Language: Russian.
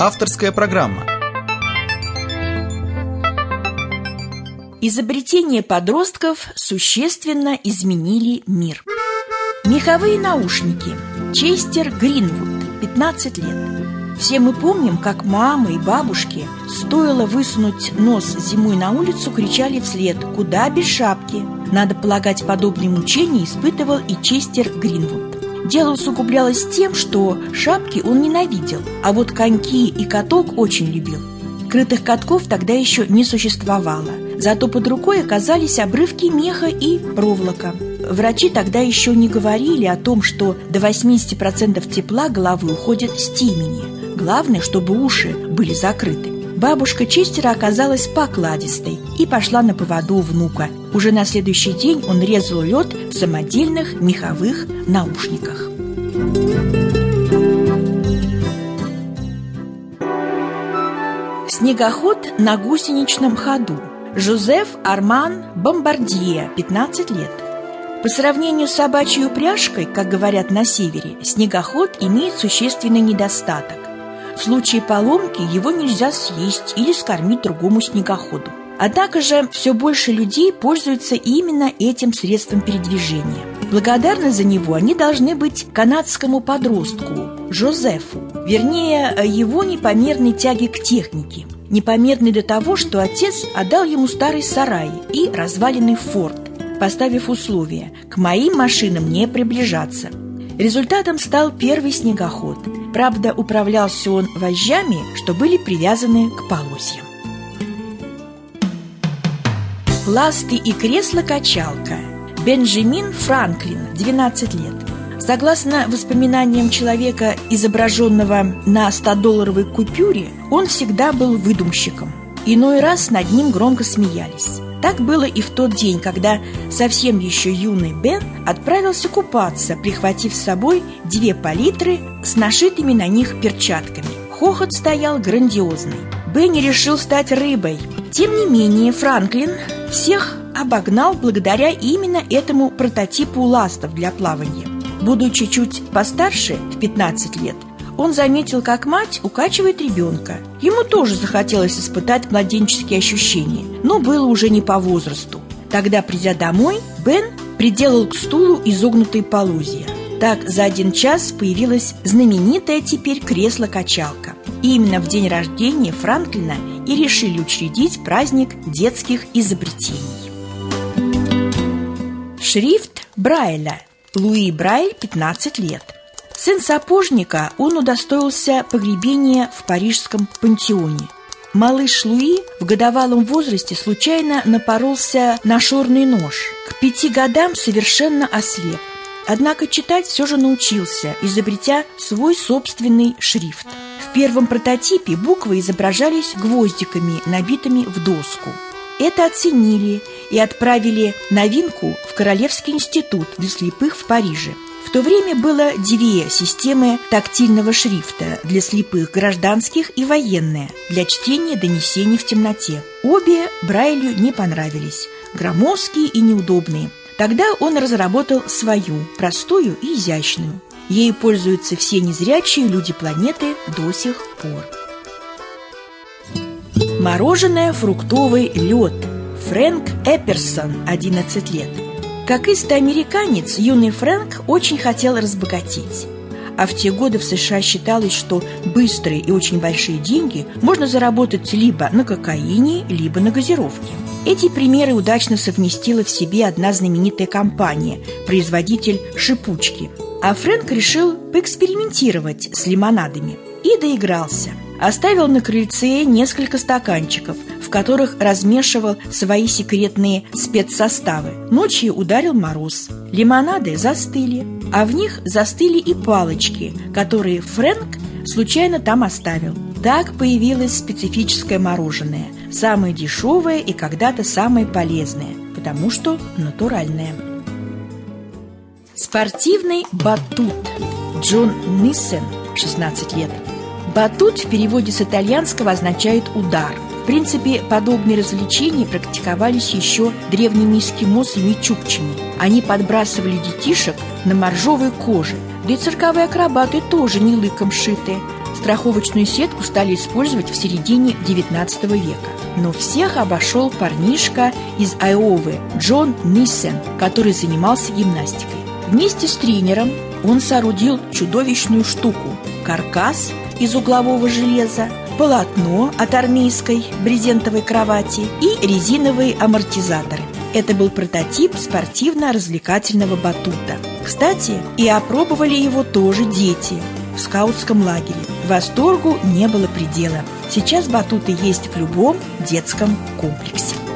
Авторская программа. Изобретения подростков существенно изменили мир. Меховые наушники. Честер Гринвуд, 15 лет. Все мы помним, как мамы и бабушки, стоило высунуть нос зимой на улицу, кричали вслед: «Куда без шапки?». Надо полагать, подобные мучения испытывал и Честер Гринвуд. Дело усугублялось тем, что шапки он ненавидел, а вот коньки и каток очень любил. Крытых катков тогда еще не существовало, зато под рукой оказались обрывки меха и проволока. Врачи тогда еще не говорили о том, что до 80% тепла головы уходит с темени. Главное, чтобы уши были закрыты. Бабушка Честера оказалась покладистой и пошла на поводу у внука. Уже на следующий день он резал лед в самодельных меховых наушниках. Снегоход на гусеничном ходу. Жозеф Арман Бомбардье, 15 лет. По сравнению с собачьей упряжкой, как говорят на севере, снегоход имеет существенный недостаток. В случае поломки его нельзя съесть или скормить другому снегоходу. Однако же все больше людей пользуются именно этим средством передвижения. Благодарны за него они должны быть канадскому подростку Жозефу, вернее, его непомерной тяге к технике. Непомерной до того, что отец отдал ему старый сарай и разваленный форт, поставив условие: к моим машинам не приближаться. Результатом стал первый снегоход. Правда, управлялся он вожжами, что были привязаны к полозьям. Ласты и кресло-качалка. Бенджамин Франклин, 12 лет. Согласно воспоминаниям человека, изображенного на 100-долларовой купюре, он всегда был выдумщиком. Иной раз над ним громко смеялись. Так было и в тот день, когда совсем еще юный Бен отправился купаться, прихватив с собой 2 палитры с нашитыми на них перчатками. Хохот стоял грандиозный. Бенни решил стать рыбой. Тем не менее, Франклин всех обогнал благодаря именно этому прототипу ластов для плавания. Будучи чуть постарше, в 15 лет, он заметил, как мать укачивает ребенка. Ему тоже захотелось испытать младенческие ощущения, но было уже не по возрасту. Тогда, придя домой, Бен приделал к стулу изогнутые полозья. Так за 1 час появилось знаменитое теперь кресло-качалка. И именно в день рождения Франклина и решили учредить праздник детских изобретений. Шрифт Брайля. Луи Брайль, 15 лет. Сын сапожника, он удостоился погребения в парижском пантеоне. Малыш Луи в годовалом возрасте случайно напоролся на шорный нож. К 5 годам совершенно ослеп. Однако читать все же научился, изобретя свой собственный шрифт. В первом прототипе буквы изображались гвоздиками, набитыми в доску. Это оценили и отправили новинку в Королевский институт для слепых в Париже. В то время было 2 системы тактильного шрифта для слепых: гражданских и военная, для чтения донесений в темноте. Обе Брайлю не понравились, громоздкие и неудобные. Тогда он разработал свою, простую и изящную. Ею пользуются все незрячие люди планеты до сих пор. Мороженое фруктовый лед. Фрэнк Эпперсон, 11 лет. Как истый американец, юный Фрэнк очень хотел разбогатеть. А в те годы в США считалось, что быстрые и очень большие деньги можно заработать либо на кокаине, либо на газировке. Эти примеры удачно совместила в себе одна знаменитая компания, производитель шипучки. А Фрэнк решил поэкспериментировать с лимонадами и доигрался. Оставил на крыльце несколько стаканчиков, в которых размешивал свои секретные спецсоставы. Ночью ударил мороз. Лимонады застыли, а в них застыли и палочки, которые Фрэнк случайно там оставил. Так появилось специфическое мороженое, самое дешевое и когда-то самое полезное, потому что натуральное. Спортивный батут. Джон Ниссен, 16 лет. Батут в переводе с итальянского означает «удар». В принципе, подобные развлечения практиковались еще древними эскимосами и чукчами. Они подбрасывали детишек на моржовой коже. Да и цирковые акробаты тоже не лыком шиты. страховочную сетку стали использовать в середине XIX века. Но всех обошел парнишка из Айовы Джон Ниссен, который занимался гимнастикой. Вместе с тренером он соорудил чудовищную штуку – каркас из углового железа, полотно от армейской брезентовой кровати и резиновые амортизаторы. Это был прототип спортивно-развлекательного батута. Кстати, и опробовали его тоже дети в скаутском лагере. Восторгу не было предела. Сейчас батуты есть в любом детском комплексе.